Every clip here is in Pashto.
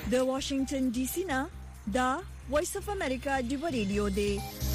د واشنگټن ډي سي نه دا وایس اف امریکا دی ریډیو دی.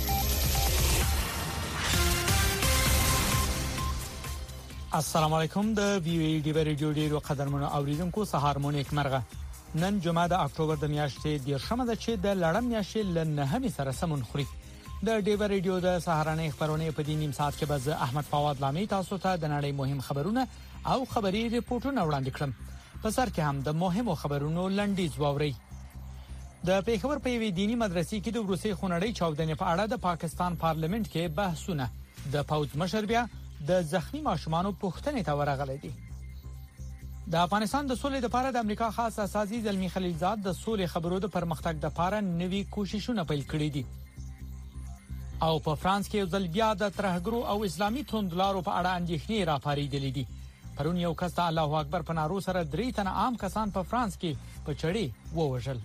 السلام علیکم. د وی ای ډی ریډیو ډیرو قدرمنو اوریدونکو سهار مو نیک مرغه. نن جمعه د اکتوبر د میاشتې 10مه ده چې د لړم میاشتې لنهمه سره سمون خوري. د ډیو ریډیو د سهارنۍ خبرونه په دې نیم ساعت کې به احمد فواد لامي تاسو ته د نړۍ مهم خبرونه او خبري ریپورتونه وړاندې کړم. په سر کې هم د مهمو خبرونو لنډیز واوري. د پیښور په یوې دینی مدرسې کې د روسي خونړۍ چاودنې په اړه د پاکستان پارلیمنت کې بحثونه. د پوز مشر بیا د زخمی ماشومانو پوښتنې ته ورغلي دي. د افغانستان د سولې لپاره د امریکا خاص اساسي زلمی خلیلزاد د سولې خبرو د پرمختګ لپاره نوي کوششونه پیل کړي دي. او په فرانس کې ځل بیا د ترهګرو او اسلامي توندلارو په اړه اندېښنې راپارېدلې دي. پرون یو کس ته الله اکبر په نارو سره 3 تنه عام کسان په فرانس کې په چړې ووژل.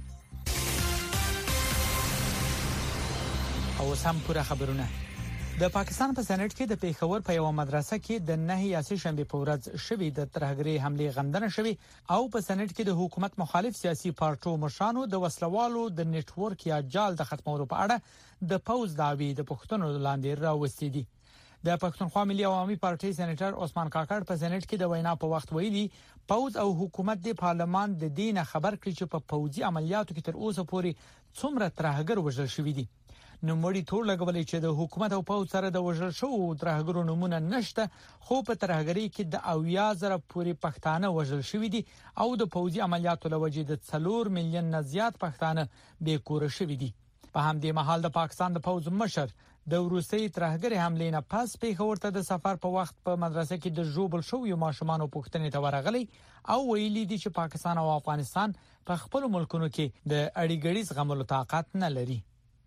او سم پوره خبرونه. د پاکستان په سېنات کې د پیښور په یو مدرسه کې د 9 یاسي شنبه په ورځ شوې د ترهګري حمله غندنه شوې او په سېنات کې د حکومت مخالف سیاسي پارټو مشرانو د وسلوالو د نتورک یا جال د ختمولو په اړه د پوز داوی د پښتنو لاندې راوستي دي. د پښتونخوا ملي عوامي پارټي سېنیټر عثمان کاکړ په سېنات کې د وینا په وخت ویلي پوز او حکومت د پارلمان د دینه خبر کړي چې په پوزي عملیاتو کې تر اوسه پورې څومره ترهګر وژل شوی دي. نو مړی ټول لګولې چې د حکومت او پوز سره د وژل شو ترهګرو نمونه نشته، خو په ترهګری کې د 80,000 پورې پښتانه وژل شوی دي او د پوزي عملیاتو لوجې د 4 میلیون نه زیات پښتانه بې کور شوی دي. په همدې مهال د پاکستان د پوز مشر د روسي ترهګری حملې نه پس پیښور ته د سفر په وخت په مدرسه کې د جوبل شو یو ماشومان پوښتنې ته ورغلي او ویلي دي چې پاکستان او افغانستان په خپل ملکونو کې د اړیګړي زغملو طاقت نه لري.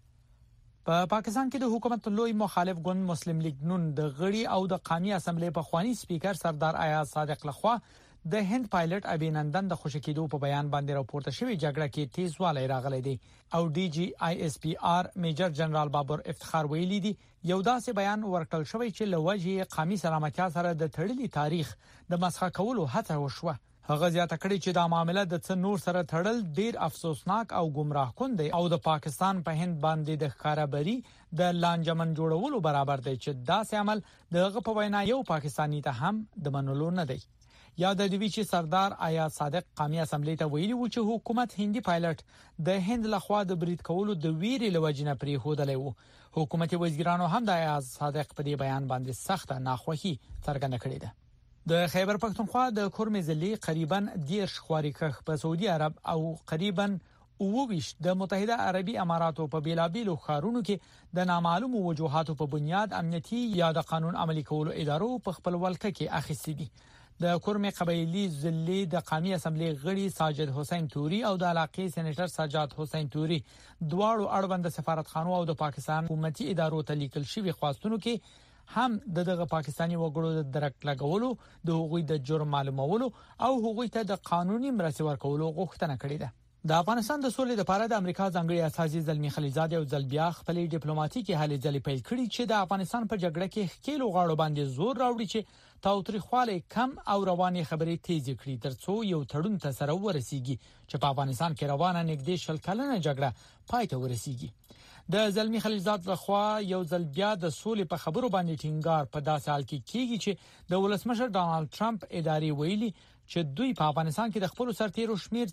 په پاکستان کې د حکومت لوی مخالف ګوند مسلم لیگ نون د غړي او د قومي اسمبلی په خواني سپیکر سردار ایاز صادق لخوا د هند پایلټ ابینندن د خوشی کېدو په بیان باندې راپورته شوی جګړه کې تیزوالی راغلی دی او ډي جی آی اس پی آر میجر جنرال بابر افتخار ویلي دي یو داسې بیان ورکړل شوی چې لوجه قومي سلامتیا سره د تړلي تاریخ د مسخه کولو هڅه وشوه. هغه زیاته کړی چې دا معاملې د څن نور سره تړل ډیر افسوسناک او گمراه کن دی او د پاکستان په هند باندې د خرابري د لانجمن جوړولو برابر دی چې داسې عمل دغه په وینا یو پاکستانی ته هم د منلو نه دی. یاد دی چې سردار ایاز صادق قومي اسمبلی ته ویلي و چې حکومت هندي پایلټ د هند لخوا د برید کولو د ویري لوجنه پری هودلې وو. حکومت وزیرانو هم د ایاز صادق په دې بیان باندې سخت ناخوښي څرګنده کړې ده. د خیبر پښتونخوا د کورمزلي قریبا 10 خواريکخ په سعودي عرب او قریبا 20 د متحده عربي اماراتو په بیلابیلو خارونو کې د نامعلومو وجوهاتو په بنیاد امنیتي یا د قانون عملي کولو ادارو په خپل ولکه کې اخیستي دي. د کورمه قبایلی ضلع د قومي اسمبلی غړي ساجد حسین توري او د علاقې سېنیټر سجاد حسین توري دواړو اړوند سفارتخانو او د پاکستان حکومتي ادارو ته لیکل شوی خواستونو کې هم دغه پاکستانی وګړو د درک لګولو د حقوقي د جرم معلومولو او حقوقي ته د قانوني مرستې ورکولو غوښتنه کړې ده. د افغانستان د سولې لپاره د امریکا ځانګړي اساسي زلمی خلیلزاد او ځلبیا خپل ډیپلوماټیکي هلې ځلې پیل کړي چې د افغانستان په جګړه کې خکېلو غاړو باندې زور راوړي چې تاوتریخواله کم او رواني خبرې تیز کړي ترڅو یو تړون ته سره ورسیږي چې په افغانستان کې روانه نږدې 10 کلنه جګړه پای ته ورسیږي. د زلمی خلیلزاد لخوا یو ځل بیا د سولې په خبرو باندې ټینګار په داسې حال کې کیږي چې د ولسمشر ډانلډ ټرمپ ادارې ویلي چې دوی په افغانستان کې د خپل سرتیرو شمیر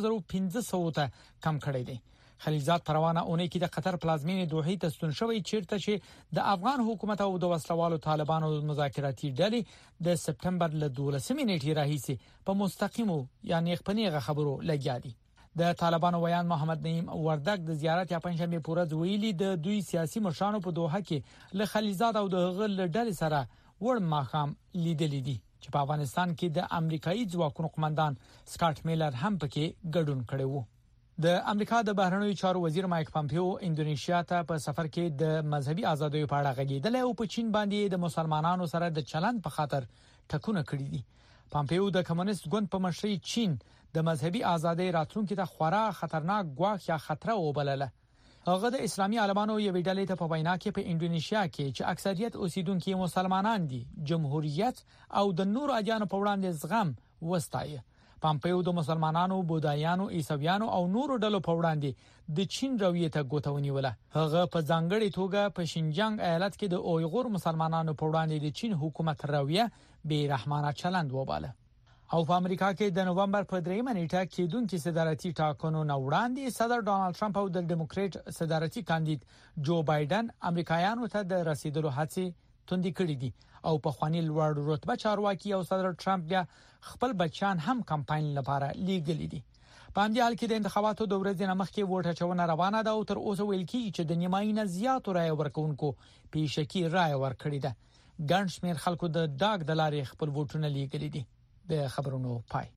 4500 ته کم کړی دی. خلیلزاد پروانه اونۍ کې د قطر پلازمینې دوحې ته ستون شوی چیرته چې د افغان حکومت او د وسلوالو طالبانو مذاکراتي ډلې د سپټمبر له 12 نیټې راهیسې په مستقیمو یعنی خپنیغه خبرو لګیا دي. د طالبانو ویان محمد نعیم وردک د زیارت یا پنځمه پورز ویلي د دوی سیاسي مشرانو په دوحه کې له خلیلزاد او د غل ډلې سره ور ماخام لیدلې دي چې په افغانستان کې د امریکایي ځواکونو قومندان سکاټ میلر هم پکې ګډون کړی وو. د امریکا د بهرنیو چارو وزیر مایک پامپیو انډونیشیا ته په سفر کې د مذهبي ازادۍ په اړه غږیدل او په چین باندې د مسلمانانو سره د چلند په خاطر ټکونه کړی دي. پامپیو د کمونیست ګوند په مشرۍ چین د مذهبي ازادۍ راتلونکو ته خورا خطرناک ګواښ یا خطر وبلله. هغه د اسلامي عالمانو یو ډلې ته په وینا کې په انډونیشیا کې چې اکثریت اوسیدونکو مسلمانان دي جمهوریت او د نور ادیانو په وړاندې زغم وستایي. پامپیو د مسلمانانو، بودایانو، عیسویانو او نورو ډلو په وړاندې د چین رویه ته ګوته ونیوله. هغه په ځانګړي توګه په شینجانګ ایالت کې د اویغور مسلمانانو په وړاندې د چین حکومت رویه بې رحمانه چلند وباله. او په امریکا کې د نوومبر په 3 نیټه کېدونکو صدارتي ټاکنو نه وړاندې صدر ډونالد ټرمپ او د ډیموکریټ صدارتي کاندید جو بایدن امریکایانو ته د رسیدلو هڅې توندې کړې دي او په خواني لوړ رتبه چارواکي او صدر ټرمپ بیا خپل بچان هم کمپاین لپاره لیږلي دي. په همدې حال کې د انتخاباتو د ورځې نه مخکې ووټ اچونه روانه ده او تر اوسه ویل کېږي چې د نیمایي نه زیاتو رایې ورکوونکو پیشکي رایې ورکړې ده. ګڼ شمېر خلکو د ډاګ د لارې خپل ووټونه لیږلي دي. د خبرونو پای.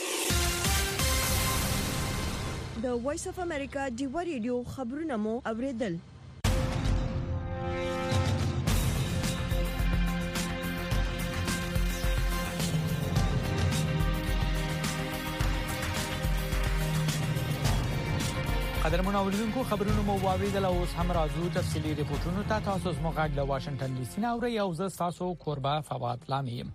د وایس اف امریکا ډیوا ریډیو خبرونه مو اوریدل. قدرمن اوریدونکو خبرونه مو واوریدل او اوس هم راځو تفصیلي ریپورتونو ته. تاسو زموږ غږ له واشنگټن ډي سي نه اورئ او زه تاسو قربا فواد لامیم.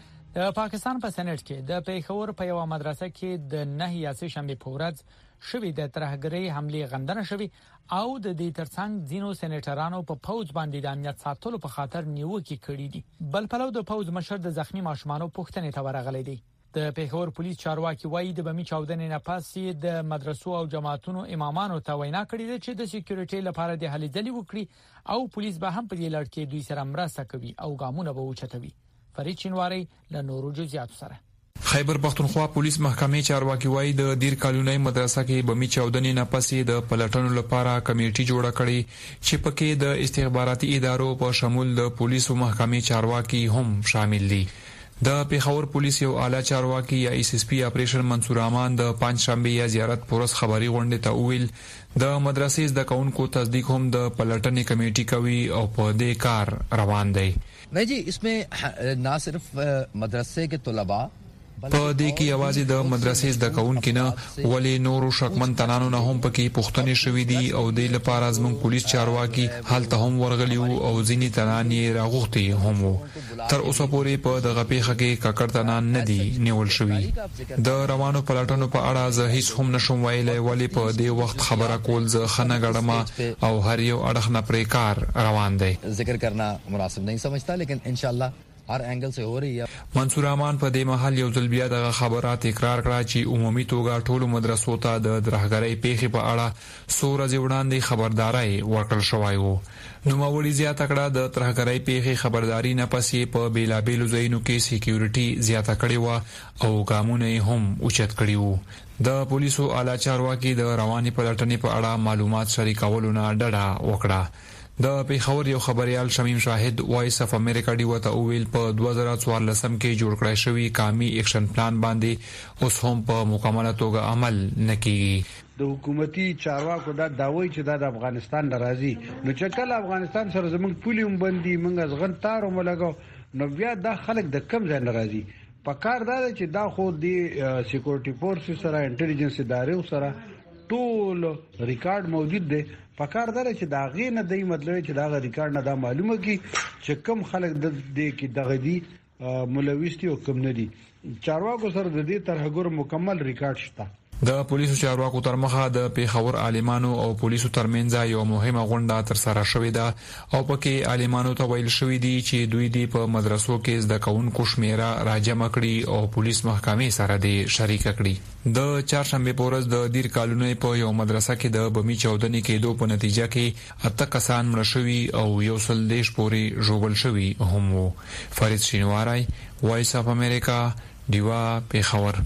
د پاکستان په سېنات کې د پیښور په یو مدرسه کې د 9 یاسې شنبه په ورځ شوې د ترهګرۍ حمله غندنه شوې او د دې ترڅنګ ځینو سېنیټرانو په فوج باندې د امنیت ساتلو په خاطر نیوکې کړې دي. بل پلو د فوج مشر د زخمی ماشومانو پوښتنې ته ورغلي دي. د پیښور پولیس چارواکي وایي د بمی چاودنې نه پس د مدرسو او جماعتونو امامانو ته وینا کړې ده چې د سکیورټي لپاره د هلې ځلې وکړي او پولیس به هم په دې لړ کې دوی سره مرسته کوي او ګامونه به اوچتوي. فرید چینواری له نورو جزئیاتو سره. خیبر پختونخوا پولیس محکمې چارواکي وایي د دیر کالونی مدرسه کې بمی چاودنې نه پسې د پلټنو لپاره کمیټي جوړه کړې چې پکې د استخباراتي ادارو په شمول د پولیسو محکمې چارواکي هم شامل دي. د پیښور پولیس یو اعلی چارواکي یا ایس اس پی اپریشن منصور امان د پنځشنبه یا زیارت پورس خبري غونډه ته ویل د مدرسې د کونکو تصدیق هم د پلټنې کمیټي کوي او په دې کار روان دی. नहीं जी, इसमें ना सिर्फ मदरसे के तलबा په دې کې आवाज د مدرسې د کونکو نه ولې نورو شکمن تنانو نه هم پکې پوښتنې شوې دي او د لپاره زمون پولیس چارواکي حالت هم ورغلی او ځینی تنانې راغوختي هم تر اوسه پورې په دغه پیښه کې ککړ تنان نه دي نیول شوی. د روانو پلاتونو په اړه زه هیڅ هم نشم ویلای ولې په دې وخت خبره کول زه خنه غړم او هر یو اړخ نه پرې کار روان دی. ذکر کرنا مناسب نہیں سمجھتا لیکن انشاءاللہ هر انګل سے हो रही है. منصور امان په دې محل یو ځل بیا د خبرات تکرار کړه چې عمومي توګه ټولو مدرسو ته د درهګرۍ پیښې په اړه سور از وړاندې خبرداري ورکړل شوی وو. نو موري زیاته کړه د درهګرۍ پیښې خبرداري نه پسې په بیلابېلو ځایونو کې سکیورټي زیاته کړې و او ګامونه هم اوچت کړي وو. د پولیسو اعلی چارواکي د رواني پلټنې په اړه معلومات شریکولو نه ډډه وکړه. د پیښور یو خبريال شمیم شاهد وایس اف امریکا دی وته اویل په 2014 کې جوړ کړی شوی قومي اکشن پلان باندې اوس هم په مکمله توګه عمل نکېږي. د حکومتي چارواکو دا داوی چې د افغانستان ناراضي نو چې کله افغانستان سره زموږ پولیوم باندې موږ ځغن تارو ملګو نو بیا د خلک د کم ځای ناراضي پکار دا چې دا خو د سکیورټي فورس سره انټيليجنس ادارو سره ټول ریکارډ موجود دی. پکار دا چې دا غي نه دی مطلب چې دا ریکارډ نه دا معلومه کی چې کم خلک د دې کې دغه دي ملوث او کم نه دي. چارواکو سره د دې ترهګر مکمل ریکارډ شته. د پولیسو چارواکو تر مخه د پیښور عالمانو او پولیسو ترمنځ یو مهمه غونډه تر سره شوې ده او پکې عالمانو ته ویل شوې دي چې دوی دی په مدرسو کې زده کوونکو شمیره راجمع کړي او پولیس محکمې سره دی شریک کړي. د چهارشنبه په ورځ د دیر کالونی په یو مدرسه کې د بمی چاودنې کېدو په نتیجه کې 8 کسان مړه شوي او 110 پورې ژوبل شوي هم وو. فرید شینواری وایس اف امریکا دیوا پیښور.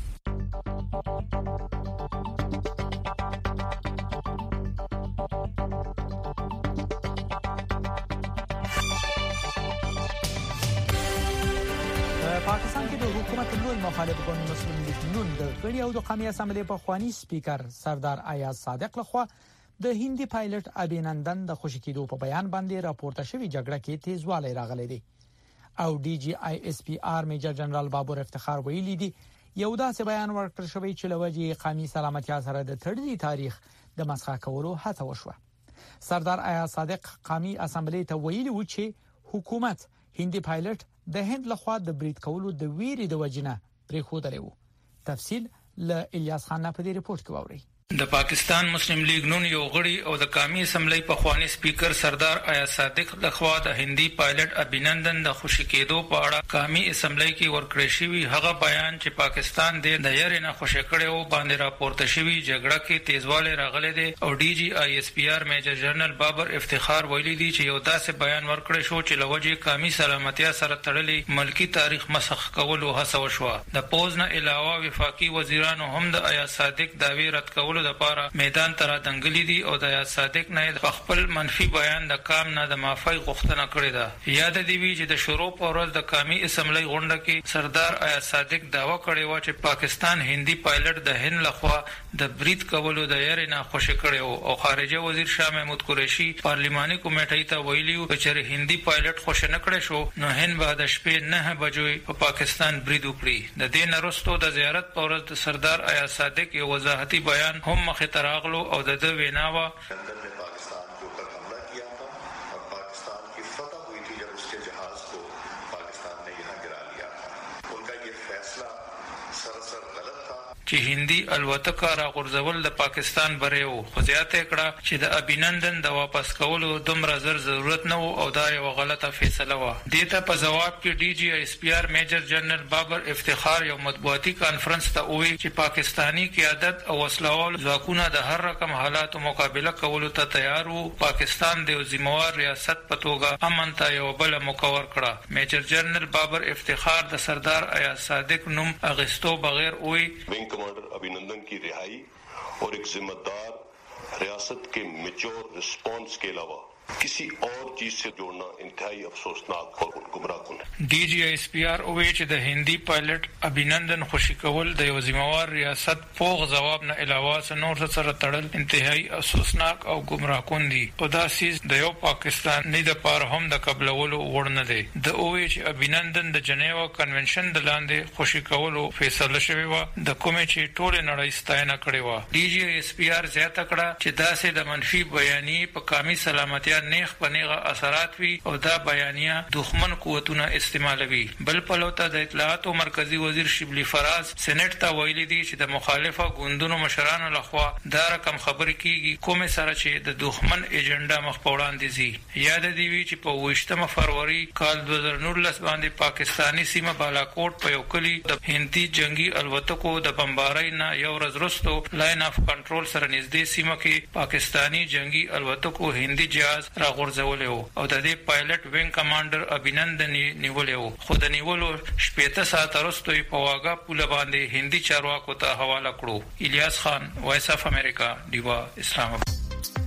پاکستان کې د حکومت لوی مخالف ګوند مسلم لیگ نون د غړي او د قومي اسمبلی په خواني سپیکر سردار ایاز صادق لخوا د هندي پایلټ ابینندن د خوشی کېدو په بیان باندې راپورته شوی جګړه کې تیزوالی راغلی دی او ډي جی آی اس پی آر میجر جنرال بابور افتخار ویلي دی یو داسې بیان ورکړ شوی چې لوجه قومي سلامتیا سره د تړلي تاریخ د مسخه کولو هڅه وشوه. سردار ایاز صادق قومي اسمبلی ته ویلي و چې حکومت هندي پایلټ د هند لخوا د بریټ کولو د ویری د وجنه پرې خودلې وو. تفصيل له الیاس خان په دې ریپورت کې واوري. د پاکستان مسلم لیگ نون یو غړي او د قومي اسمبلی په خواني سپیکر سردار آیا صادق لخوا د هندي پایلټ ابینندن د خوشی کېدو په اړه قومي اسمبلی کې ورکړی شوی هغه بیان چې پاکستان د یاري نه خوشی کړو باندې راپورته شوی جګړه کې تیزواله راغله دي او ډي جی آی اس پی آر میجر جنرال بابر افتخار ویلي دي چې یو داسې بیان ورکړی شو چې لوجه قومي سلامتیا سره تړلې ملکی تاریخ مسخ کولو هڅه وشوه. د پوز نه علاوه وفاقي وزیرانو هم د آیا صادق داوی رد کولو د لپاره میدان تر دنګلی دي او د آیا صادق نه خپل منفي بیان د کام نه د معافی غوښتنه کړې ده. یاد دی وی چې د شروع په ورځ د قومي اسمبلی غونډه کې سردار آیا صادق داوا کړی و چې پاکستان هندي پایلټ د هند لخوا د برید کولو د یاري نه خوشی کړو او خارجه وزیر شاه محمود قریشي پارلیماني کمیټې ته ویلیو چې هندي پایلټ خوشی نه کړی شو نو هند به د شپې 9 بجو په پاکستان برید وکړي. د دې نرستو د زیارت په ورځ د سردار آیا صادق یو وضاحتي بیان هم مخه تراغلو او د ویناوا पाकिस्तान के ऊपर हमला किया था और पाकिस्तान की फतह हुई थी जब उसके जहाज को पाकिस्तान ने यहाँ गिरा लिया था. उनका ये फैसला सरासर गलत था چې هندي الوتکه را غورځول د پاکستان بریو خو زیاته کړه چې د ابینندن د واپس کولو دومره زر ضرورت نه او دا یو غلطه فیصله و. دته په جواب کې ډي جی ایس پی آر میجر جنرال بابر افتخار یو مطبوعاتي کانفرنس ته وی چې پاکستانی قیادت او وسلوال ځواکونه د هر رقم حالاتو مقابله کولو ته تیار وو. پاکستان د ذمہوار ریاست په توګه امن ته یو بل مکور کړه. میجر جنرال بابر افتخار د سردار آیا صادق نوم اغستو بغیر وی कमांडर अभिनंदन की रिहाई और एक जिम्मेदार रियासत के मेच्योर रिस्पांस के अलावा किसी और चीज से जोड़ना इंतहाई अफसोसनाक और गुमराहकुन है. D G S P R او چې د هندي پایلټ ابینندن خوشی کول د یو ذمہوار ریاست فوق جواب نه علاوه نور سره تړل انتهایی افسوسناک او گمراهکون دي او دا سیس د یو پاکستان نه د پاره هم د قبلولو وړ نه دی. د او چې ابینندن د جنیوا کنونشن د لاندې خوشی کولو فیصله شوی و د کومې چې ټول نړۍ ستاینه کړې و. ډي جی ایس پی آر زیاته کړه چې داسې د منفي بیانې په قومي سلامتیا نیغ پنیغه اثرات وی او دا بیانیه دښمن قوتونه استعمالوي. بل پلوته د اطلاعات او مرکزی وزیر شبلی فراز سېنات ته ویلي دي چې د مخالفه ګوندونو مشرانو لخوا دا رقم خبرې کیږي کومه سره چې د دښمن ایجنډا مخ په وړاندې زی. یاد دی وی چې په 28 فروری کال 2019 باندې پاکستانی سیمه بالاکوټ په یو کلی د هندي جنگي الوتکو د بمبارۍ نه یو ورځ وروسته لاین اف کنټرول سره نږدې سیمه کې پاکستانی جنگي الوتکو هندي جهاز را غورځولې او د دې پایلټ وینګ کمانډر ابینندن نیولې خو د نیولو 18 ساعت وروسته په واګه پوله باندې هندي چارواکو ته حواله کړو. الیاس خان وایس اف امریکا دیوا اسلام آباد.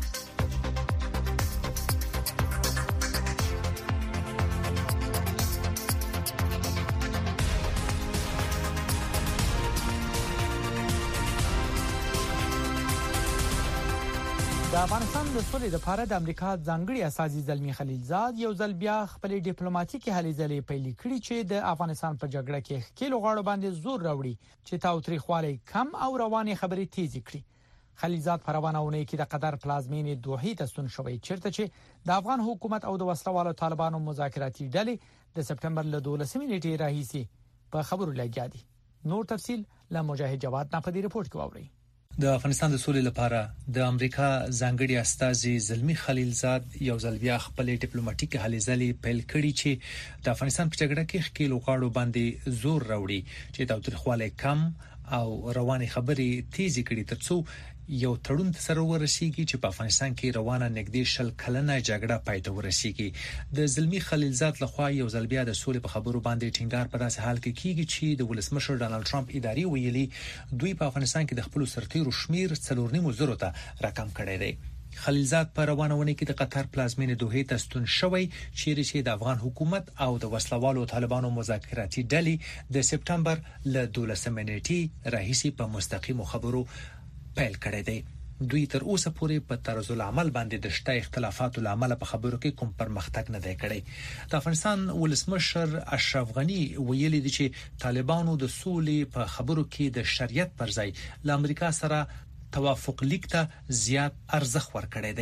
د افغانستان د سولې لپاره د امریکا ځانګړي اساسي زلمی خلیلزاد یو ځل بیا خپل ډیپلوماټیکي هلې ځلې پیل کړې چې د افغانستان په جګړه کې ښکیلو غاړو باندې زور راوړي چې تاوتریخوالی کم او رواني خبرې تیزې کړي. خلیلزاد په روانه اونۍ کې د قطر پلازمینې دوحې ته ستون شوی چیرته چې د افغان حکومت او د وسلوالو طالبانو مذاکراتي ډلې د سپټمبر له 12 نیټې راهیسي په خبرو لګیا دي. نور تفصيل له مجاهد جواد نه په دې ریپورت کې واورئ. د افغانستان د سولې لپاره د امریکا ځانګړي استازي زلمی خلیلزاد یو ځل بیا خپل ډیپلوماټیک هلې ځلې پیل کړي چې د افغانستان په جګړه کې ښکیلو غاړو باندې زور راوړي چې تاوتریخوالی کم او رواني خبرې تیزې کړي ترڅو یو تړون سره ورسیږي چې په افغانستان کې روانه نږدې شل کلنه جګړه پای ته ورسیږي. د زلمی خلیلزاد لخوا یو ځل بیا د سولې په خبرو باندې ټینګار په داسې حال کې کیږي چې د ولسمشر ډانلډ ټرمپ اداري ویلي دوی په افغانستان کې د خپل سرتیرو شمیر 4.5 ته راکم کړی دی. خلیلزاد په روانه ونې کې د قطر پلازمینې دوحې ته ستون شوی چې د افغان حکومت او د وسلوالو طالبانو مذاکراتي ډلې د سپټمبر له 12 نیټې راهیسي په مستقیمو خبرو پیل کړی دی. دوی تر اوسه پورې په طرز العمل باندې د شته اختلافاتو لامل په خبرو کې کوم پرمختګ نه دی کړی. د افغانستان ولسمشر اشرف غنی ویلي دی چې طالبانو د سولې په خبرو کې د شریعت پر ځای له امریکا سره توافق لیک ته زیات ارزښت ورکړی دی.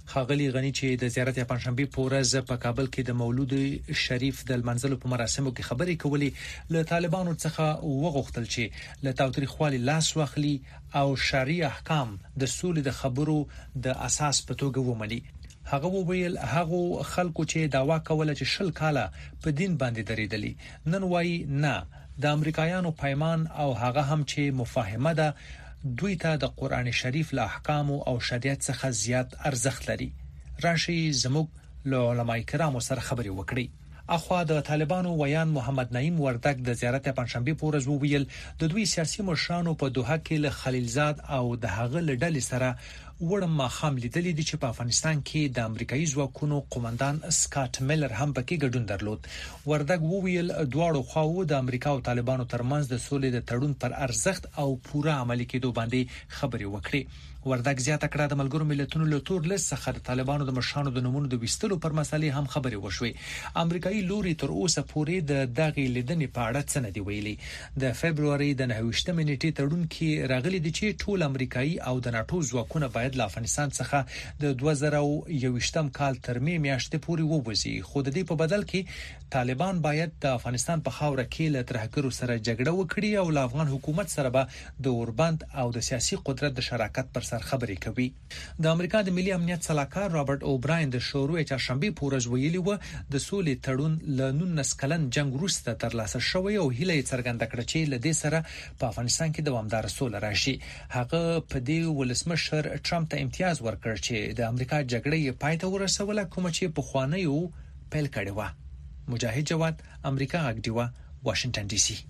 ښاغلي غنی چې د زیارت پنځشنبه په ورځ په کابل کې د مولود شریف د منځلو په مراسمو کې خبرې کولې له طالبانو څخه وغوښتل چې له تاوتریخوالي لاس واخلي او شرعي احکام د سولې د خبرو د اساس په توګه ومني. هغه وویل هغه خلکو چې داوا کوله چې 10 کاله په دین باندې درېدلي نن وایي نه د امریکایانو پیمان او هغه هم چې مفاهمه ده دوی ته د قران شریف له احکام او شریعت څخه زیات ارزښت لري. راشي زموږ له علماء کرامو سره خبرې وکړي. اخوا د طالبانو ویان محمد نعیم وردک د زیارت پنځشنبه په ورځ وویل د دوی سیاسي مشرانو په دوحه کې له خلیلزاد او د هغه لړل سره وړم ماخام لیدلې دي چې په افغانستان کې د امریکایي ځواکونو قومندان سکاټ میلر هم پکې ګډون درلود. وردک وویل دواړو خواو د امریکا او طالبانو ترمنځ د سولې د تړون پر ارزښت او پوره عملي کېدو باندې خبرې وکړي. وردک زیاته کړه د ملګرو ملتونو له تور لیست څخه د طالبانو د مشرانو د نومونو د وستلو پر مسلې هم خبرې وشوې. امریکایي لوري تر اوسه پورې د دغه لیدنې په اړه څه نه دی ویلي. د فبراير د 29 نیټې تړون کې راغلي دي چې ټول امریکایي او د ناتو ځواکونه باید له افغانستان څخه د 2021 کال تر میاشتې پورې ووځي، خو د دې په بدل کې طالبان باید د افغانستان په خاوره کې له ترهګرو سره جګړه وکړي او له افغان حکومت سره به د اوربند او د سیاسي قدرت د شراکت پر خبرې کوي. د امریکا د ملي امنیت سلاکار رابرټ اوبراین د شروع چهارشنبه په ورځ ویلي و د سولې تړون له 19 کلن جنگ وروسته ترلاسه شوی او هیله یې څرګنده کړه چې له دې سره په افغانستان کې دوامدار سوله راشي. هغه په دې ولسمشر ټرمپ ته امتیاز ورکړ چې د امریکا جګړه یې پای ته ورسوله کوم چې په خوانیو پیل کړي و. مجاهد جواد، امریکا اګډیوا، واشنگټن ډي سي.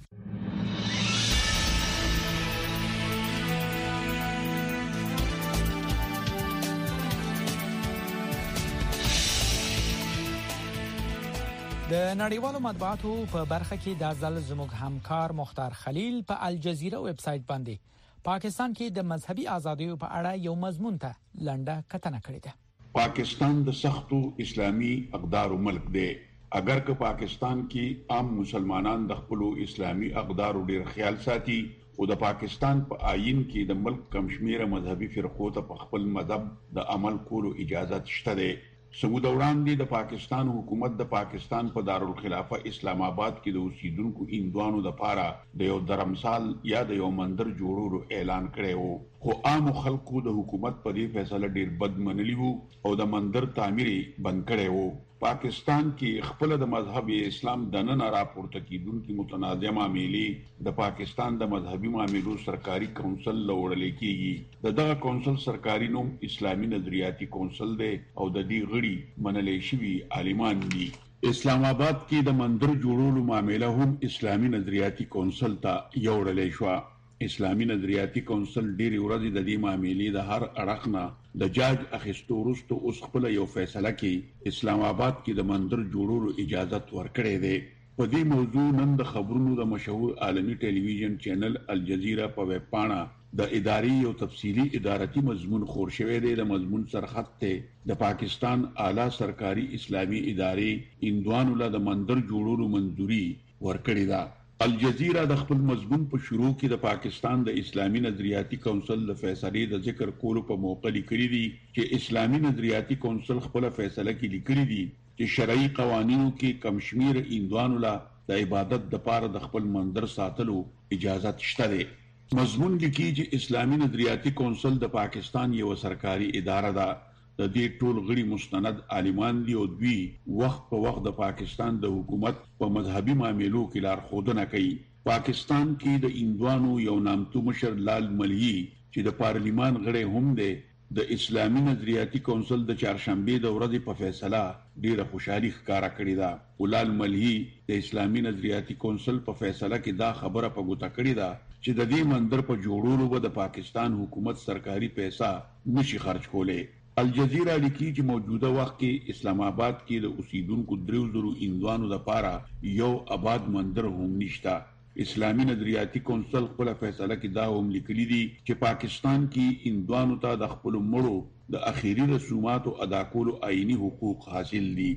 د نړیوالو مطبوعاتو په برخه کې د ځل زموږ همکار مختار خلیل په الجزیره ویب سټ باندې پاکستان کې د مذهبي ازادۍ په اړه یو مضمون ته لنډه کتنه کړې ده. پاکستان د سختو اسلامي اقدارو ملک دی. اگر که پاکستان کې عام مسلمانان د خپل اسلامي اقدارو ډیر خیال ساتي او د پاکستان په آئین کې د ملک کمشمیره مذهبي فرقو ته په خپل مذهب د عمل کولو اجازه شته ده. سمود وړاندې د پاکستان حکومت د پاکستان په دارالخلافه اسلام آباد کې د اوسیدونکو هندوانو د پاره د یو درمسال یا د یو مندر جوړولو اعلان کړی وو، خو عام خلکو د حکومت په دې فیصله ډیر بد منلی وو او د مندر تعمیر بند کړی وو. پاکستان کې خپل د مذهب اسلام د نن راپورته کیدونکو متنازع معاملې د پاکستان د مذهبي معاملو سرکاري کونسل لوړل کیږي. دغه کونسل سرکاري نوم اسلامي نظریاتي کونسل دی او د دې غړي منلې شوی عالمان دي. اسلام آباد کې د مندر جوړولو معاملې هم اسلامي نظریاتي کونسل ته یوړل شو. اسلامي نظریاتي کونسل ډېری ورځې د دې معاملې د هر اړخ نه د جاج اخیستو وروسته اوس خپل یو فیصله کې اسلام آباد کې د مندر جوړولو اجازه ورکړې ده. په دې موضوع نن د خبرونو د مشهور عالمي ټلویزیون چینل الجزیره په ویب پاڼه د اداري او تفصیلی ادارتي مضمون خور شوی دی. د مضمون سرخط ته د پاکستان اعلی سرکاري اسلامي ادارې هندوانو له د مندر جوړولو منځوري ورکړې ده. الجزیره د خپل مضمون په شروع کې د پاکستان د اسلامي نظریاتي کونسل د فیصلې د ذکر کولو په موقع لیکلي دي چې اسلامي نظریاتي کونسل خپل فیصله کې لیکلي دي چې شرعي قوانینو کې کمشمیر هندوانو له د عبادت د پاره د خپل مندر ساتلو اجازه شته ده. مضمون لیکي چې اسلامي نظریاتي کونسل د پاکستان یو سرکاري اداره ده. د دې ټول غړي مستند عالمان دي او دوی وخت په وخت د پاکستان د حکومت په مذهبي معاملو کې لارښودنه کوي. پاکستان کې د هندوانو یو نامتو مشر لال ملهي چې د پارلیمان غړی هم دی د اسلامي نظریاتي کونسل د چهارشنبه د ورځې په فیصله ډیره خوشحالي ښکارا کړې ده. لال ملهي د اسلامي نظریاتي کونسل په فیصله کې دا خبره په ګوته کړې ده چې د دې مندر په جوړولو به د پاکستان حکومت سرکاري پیسې نشي خرج کولای. الجزیره لیکي چې موجوده وخت کې اسلام آباد کې د اوسیدونکو 300 هندوانو لپاره یو آباد مندر هم نشته. اسلامي نظریاتي کونسل خپل فیصله کې دا هم لیکلي دي چې پاکستان کې هندوانو ته د خپل مړو د اخیری رسوماتو ادا کولو آئینی حقوق حاصل دي.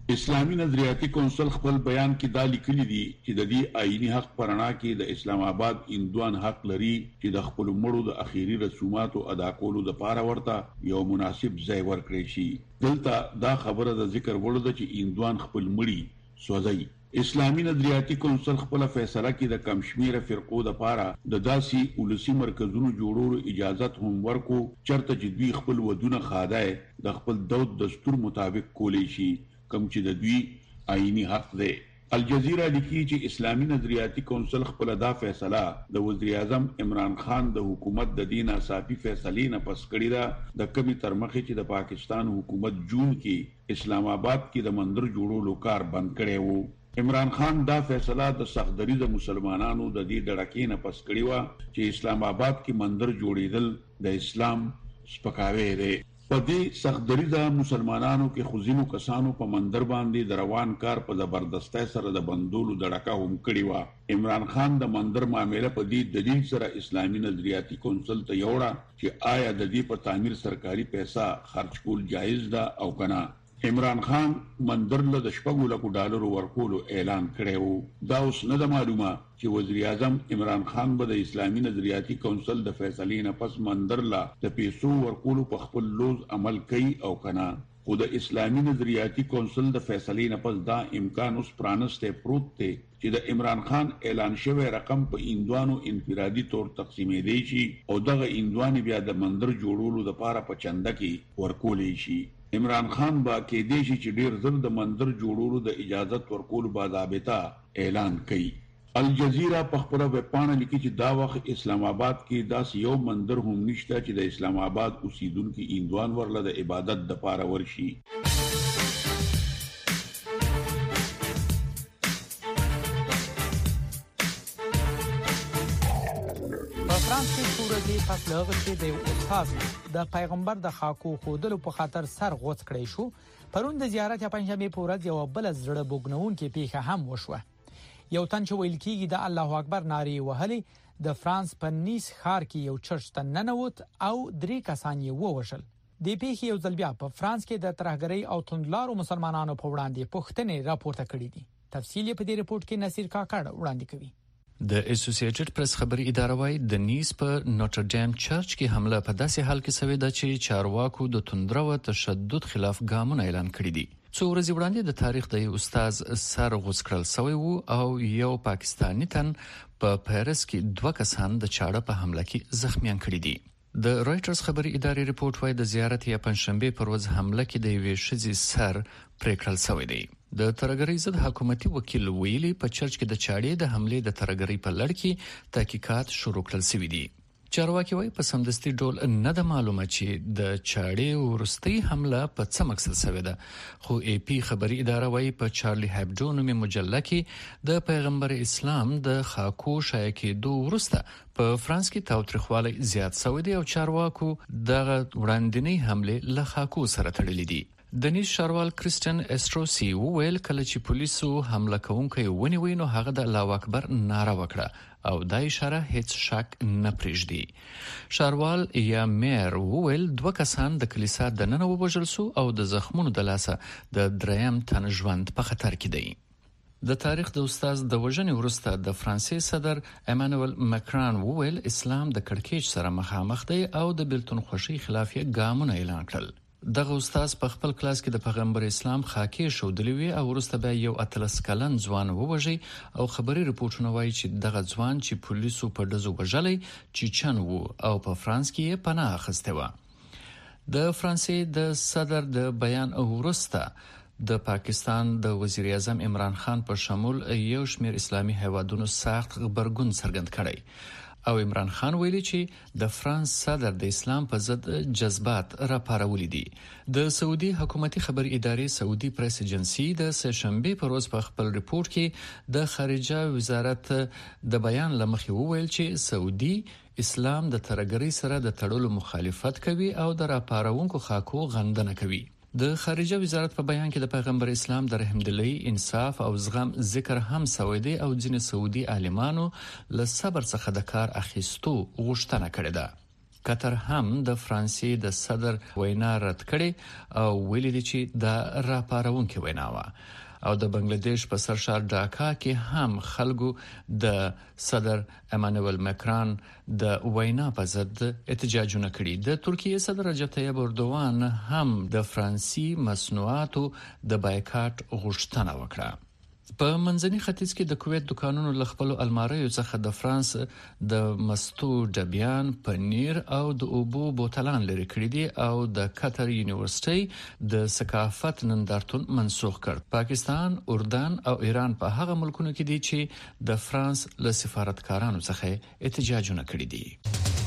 اسلامي نظریاتي کونسل خپل بیان کې دا لیکلي دي چې د دې آئینی حق پرانا کې د اسلام آباد هندوان حق لري چې د خپل مړو د اخیری رسوماتو ادا کولو د پاره ورته یو مناسب ځای ورکړي شي. دلته دا خبره د ذکر وړ ده چې هندوان خپل مړي سوځي. اسلامي نظریاتي کونسل خپل فیصله کې د کمشمیره فرقو د پاره د داسي ولسی مرکزونو جوړولو اجازه هم ورکو چرته چې دوی خپل ودونه خادای د خپل دود دستور مطابق کولی شي کوم چې د دوی آئینی حق دی. الجزیره لیکي چې اسلامي نظریاتي کونسل خپل دا فیصله د وزیر اعظم عمران خان د حکومت د دینه صافي فیصلې نه پس کړی دا د کمی ترمخې چې د پاکستان حکومت جون کې اسلام آباد کې د مندر جوړولو کار بند کړی وو. عمران خان دا فیصله د سختدری د مسلمانانو د دې ډړکې نه پس کړی و چې اسلام آباد کې مندر جوړیدل د اسلام سپکاوی دی. په دې سختدری د مسلمانانو کې خوځینو کسانو په مندر باندې د روان کار په زبردستۍ سره د بندولو ډړکه هم کړی و. عمران خان د مندر معاملې په دې دلیل سره اسلامي نظریاتي کونسل ته یوړه چې آیا د دې په تعمیر سرکاري پیسې خرج کول جایز ده او کنه. عمران خان مندر له $1,00,000 ورکولو اعلان کړی وو. دا اوس نه ده معلومه چې وزیر اعظم عمران خان به د اسلامي نظریاتي کونسل د فیصلې نه پس مندر له د پیسو ورکولو په خپل لوز عمل کوي او کنه. خو د اسلامي نظریاتي کونسل د فیصلې نه پس دا امکان اوس پرانسته پروت دی چې د عمران خان اعلان شوی رقم په هندوانو انفرادي تور تقسیمې دی شي او دغه هندوان بیا د مندر جوړولو لپاره په چنده کې ورکولې شي. عمران خان با کې دی چې ډیر ځل د مندر جوړولو د اجازت ورکول باضابطه اعلان کړي. الجزیره په خپل ویب پاڼه لیکي چې دا وخت اسلام آباد کې داس یو مندر هم نشته چې د اسلام آباد اوسیدونکو هندوان ورله د عبادت د پاره ورشي. فرانس کې سورجي فصلغه کې د استاد د پیغمبر د خاکو خودلو په خاطر سر غوڅ کړی شو. پرون د زیارت یا پنځمه پورز یو بل زړه بوګنون کې پیښه هم وشوه. یو تن چې ویل کېږي د الله اکبر ناري وهلي د فرانس په نیس ښار کې یو چرچ ته ننوت او 3 کسان یې ووژل. د پیښې یو ځل بیا په فرانس کې د ترهګرۍ او توندلارو مسلمانانو په وړاندې پوښتنې راپورته کړې دي. تفصیل په دې رپورت کې نصیر کاکړ وړاندې کوي. د اسوسییټډ پریس خبري اداره وايي د نیس په نوټر ډیم چرچ کې حمله په داسې حال کې شوې ده چې چارواکو د توندرو تشدد خلاف ګامونه اعلان کړی دي. څو ورځې وړاندې د تاریخ د یو استاد سر غوڅ کړل شوی وو او یو پاکستانی تن په پیرس کې 2 کسان د چاړه په حمله کې زخمیان کړي دي. د رائټرز خبري ادارې رپورت وايي د زیارت یا پنځشنبه پر ورځ حمله کې د یوې ښځې سر پرې کړل شوی دی. د ترهګرۍ ضد حکومتي وکیل ویلي په چرچ کې د چاړې د حمله د ترهګرۍ په لړ کې تحقیقات شروع کړل شوي دي. چارواکي وايي په سمدستي ډول نه د معلومه چې د چاړې ورستۍ حمله په څه مقصد شوې ده. خو ای پی خبري اداره وايي په چارلی هبډو نومي مجله کې د پیغمبر اسلام د خاکو شایع کېدو وروسته په فرانس کې تاوتریخوالی زیات شوی دی او چارواکو دغه وړاندینی حمله له خاکو سره تړلې دي. د نیس شاروال کریسټن استروسی وویل کله چې پولیسو حمله کوونکی ونیوي نو هغه د الله اکبر ناره وکړه او دا اشاره هیڅ شک نه پرېږدي. شاروال یا میر وویل 2 کسان د کلیسا د ننه ووژل شو او د زخمونو د لاسه د 3م تن ژوند په خطر کې دی. د تاریخ د استاد د وژنې وروسته د فرانسې صدر امانوئل ماکرون وویل اسلام د کړکېچ سره مخامخ دی او د بیلتون خوشي خلاف یې ګامونه اعلان کړل. دغه استاد په خپل کلاس کې د پیغمبر اسلام خاکې شودلې وی او وروسته به یو 13 کلن ځوان ووژي او خبري رپورټونه وایي چې دغه ځوان چې پولیسو په دزو وژلې چیچن وو او په فرانس کې پناه اخیسته و. د فرانسې د صدر د بیان وروسته د پاکستان د وزیر اعظم عمران خان په شمول یو شمېر اسلامي هیوادونو سخت غبرګون څرګند کړی او عمران خان ویلي چې د فرانس صدر د اسلام په ضد جذبات راپارولي دي. د سعودي حکومتي خبر ادارې سعودي پریس ایجنسی د سهشنبه پر ورځ په خپل ریپورت کې د خارجه وزارت د بیان لمخې وویل چې سعودي اسلام د ترهګرۍ سره د تړلو مخالفت کوي او د راپارونکو خاکو غندنه کوي. د خارجه وزارت په بیان کې د پیغمبر اسلام د رحمدلي انصاف او زغم ذکر هم شوی دی او ځینې سعودي عالمانو له صبر څخه د کار اخیستو غوښتنه کړې ده. قطر هم د فرانسې د صدر وینا رد کړې او ویلي دي چې دا راپارونکې وینا و. او د بنگلاديش په سرشار ډاکا کې هم خلکو د صدر امانوئل ماکرون د وینا په ضد احتجاجونه کړي. د ترکیه صدر رجب طیب اردوغان هم د فرانسي مصنوعاتو د بایکاټ غوښتنه وکړه. په منځني ختیځ کې د کویت دکانونو له خپل الماریو څخه د فرانس د مستو ډبیان، پنیر او د اوبو بوتلان لري کړی دي او د قطر یونیورسيټي د ثقافت نندارتون منسوخ کړ. پاکستان، اردن او ایران په هغه ملکونو کې دي چې د فرانس له سفارتکارانو څخه احتجاجونه کړي دي.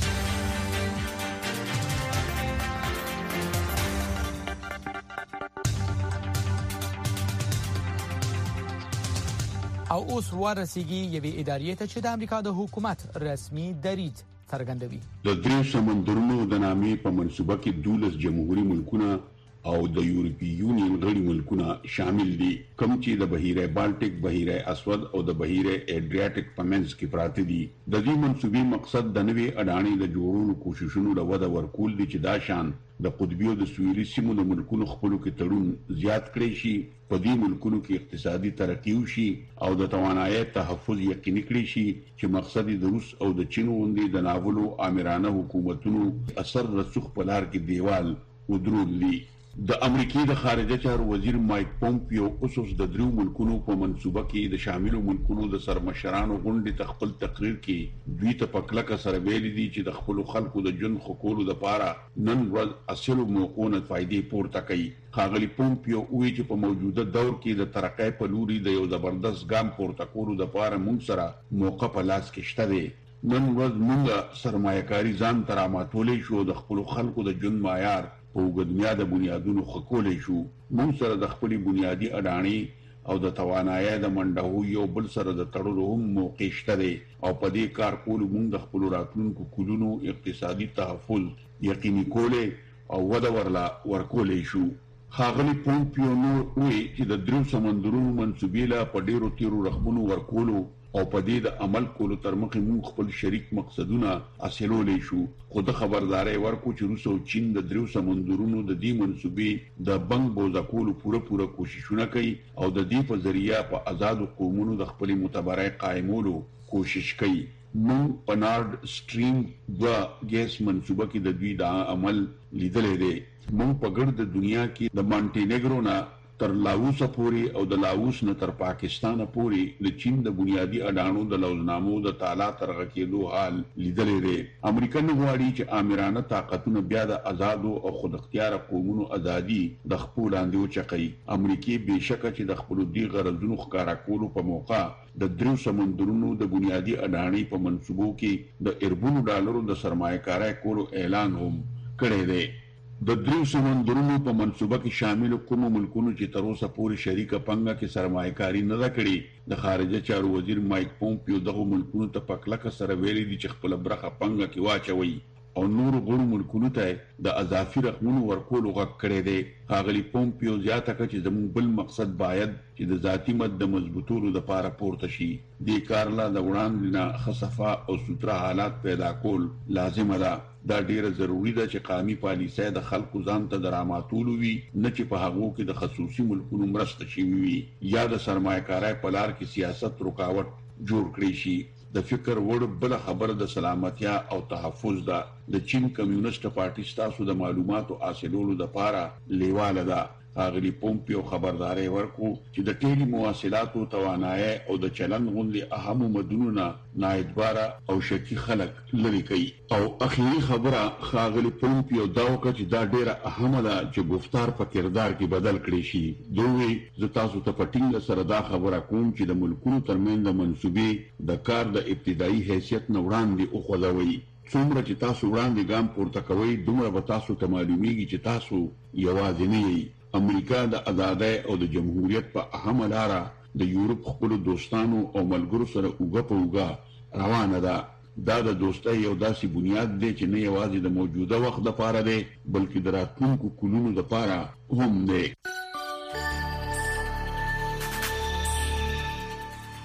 او اوس ورسیږي یوې ادارې ته چې د امریکا د حکومت رسمي دریځ څرګندوي. د درې سمندرونو د نامې په منصوبه کې 12 جمهوریت ملکونه او د یورپی یونین غړي ملکونه شامل دي، کوم چې د بحیره بالټیک، بحیره اسود او د بحیره ایډریاټیک په منځ کې پراته دي. د دې منصوبې مقصد د نوې اډانې د جوړولو کوششونو لوده ورکول دي چې دا شان د قطبی او د سویلي سیمو د ملکونو خپلو کې تړون زیات کړي شي، په دې ملکونو کې اقتصادي ترقی وشي او د توانایي تحفظ یقیني کړي شي چې مقصد د روس او د چین غوندې د ناولو آمرانه حکومتونو اثر رسوخ په لار کې دیوال ودرولي. د امریکای د خارجه چارو وزیر مایک پومپیو اوسوس د دریو ملکونو په منصوبه کې د شاملو ملکونو د سرمشرانو غونډې ته خپل تقریر کې دوی ته په کلکه سره ویلي دي چې د خپل خلکو د جون خکولو لپاره نن ورځ اصلو موقعونه فائدې پورته کوي. ښاغلي پومپیو وایي چې په موجوده دور کې د ترقۍ په لوري د یو زبردست ګام پورته کولو لپاره موږ سره موقع په لاس کې شته دی. نن ورځ موږ سرمایه‌کاري ځان ته راماتولې شو، د خپل خلکو د جون معیار په وګدنیا د بنیادونو خکولې شو. موږ سره د خپل بنیادی اډانې او د توانایي د منډهو یو بل سره د تړلو هم موقع شته دی او په دې کار کولو موږ د خپل راتلونکو کلونو اقتصادي تحفظ یقیني کولې او وده ورکولې شو. ښاغلي پومپیو نور وایي چې د دریو سمندرونو منصوبې لا په ډیرو تیرو رقمونو ورکولو او په دې د عمل کولو تر مخه موږ خپل شریک مقصدونه حاصلولې شو. خو د خبرداري ورکو چې روس او چین د دریو سمندرونو د دې منصوبې د بنګ بوزا کولو پوره کوششونه کوي او د دې په ذریعہ په آزادو قومونو د خپل متبرع قائمولو کوشش کوي. موږ په نارد سټریم 2 ګیس منصوبه کې د دوی د عمل لیدلې دي. موږ په ګرد دنیا کې د مانټینیګرو نه تر لاوس پورې او د لاوس نه تر پاکستان پورې د چین د بنیادی اډانو د لوزنامو د تعالی ترغه کېدو حال لیدلې دی. امریکا نه غواړي چې آمرانه طاقتونه بیا د آزادو او خود اختیار قومونو ازادي د خپل لاندې وچقي. امریکای بهشکه چې د خپل دی غرضونو ښکارا کولو په موقع د دریو سمندرونو د بنیادی اډانې په منصوبو کې د اربونو ډالرو د سرمایه‌کارۍ کولو اعلان هم کړی دی. د دریو سمندرونو په منصوبه کې شامل کوم ملکونو چې تر اوسه پورې شریکه پنګه کې سرمایه‌کاري نه ده کړې، د خارجه چارو وزیر مایک پومپیو دغه ملکونو ته په کلکه سره ویلي دي چې خپل برخه پنګه کې واچوي او نور غړو ملکونو ته د اضافي رقمونو ورکولو غږ کړی دی. ښاغلي پومپیو زیاته کړه چې زموږ بل مقصد باید چې د ذاتي مد د مضبوطولو لپاره پورته شي. دې کار لا د وړاندې نه خصفه او سوتره حالات پیدا کول لازمه ده. دا ډیره ضروری ده چې قومي پالیسۍ د خلکو ځان ته دراماتول وي، نه چې په هغه کې د خصوصي ملکونو مرسته شي وي یا د سرمایه‌کارۍ په لار کې سیاست رکاوټ جوړ کړی شي. د فکر وړ بل خبره د سلامتیا او تحفظ ده. د چین کمیونست پارټي ستاسو د معلوماتو حاصلولو لپاره لیواله ده. ښاغلي پومپیو خبرداري ورکو چې د ټیلی مواصلاتو توانایي او د چلن غونډې اهم مدونونه نااعتباره او شکی خلک لري کوي. او اخیری خبره ښاغلي پومپیو دا وکړه چې دا ډیره اهمه ده چې گفتار په کردار کې بدل کړي شي. دوی زه تاسو ته په ټینګه سره دا خبره کوم چې د ملکونو ترمنځ د منصوبې د کار د ابتدایي حیثیت نه وړاندې وخوځوي. څومره چې تاسو وړاندې ګام پورته کوئ دومره به تاسو ته معلومیږي چې تاسو یوازې نه یئ. امریکا د آزادۍ او د جمهوریت په اهمه لاره د یورپ خپل دوستانو او ملګرو سره اوږه په اوږه روانه ده. دا د دوستۍ یو داسې بنیاد دی چې نه یوازې د موجوده وخت لپاره دی بلکې د راتلونکو کلونو لپاره هم دی.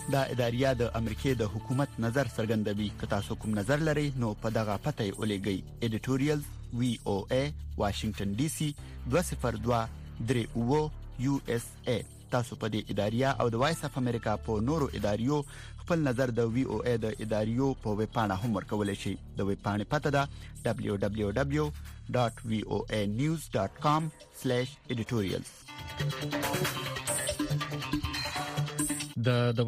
دا اداریه د امریکای د حکومت نظر څرګندوي. که تاسو کوم نظر لرئ نو په دغه پته یې ولېږئ: editorials VOA Washington DC 20238 USA. تاسو په دې اداریه او د وایس اف امریکا په نورو اداریو خپل نظر د VOA د اداریو په ویب پاڼه هم ورکولای شئ. د ویب پاڼې پته ده www.voanews.com/editorials. د